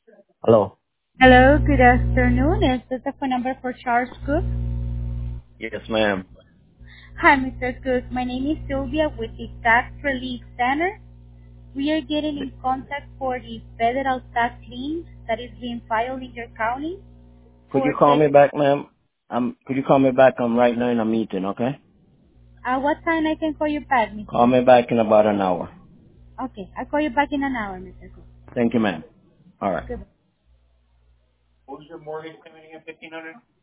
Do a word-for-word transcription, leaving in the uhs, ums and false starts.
Hello. Hello, good afternoon. Is this the phone number for Charles Cook? Yes, ma'am. Hi, Mister Cook. My name is Sylvia with the Tax Relief Center. We are getting in contact for the federal tax lien that is being filed in your county Could you for call the, me back, ma'am? Um, could you call me back? I'm right now in a meeting, okay? uh, what time I can call you back, Mister Call me Cook? back in about an hour. Okay, I'll call you back in an hour, Mister Cook. Thank you, ma'am. All right. Goodbye.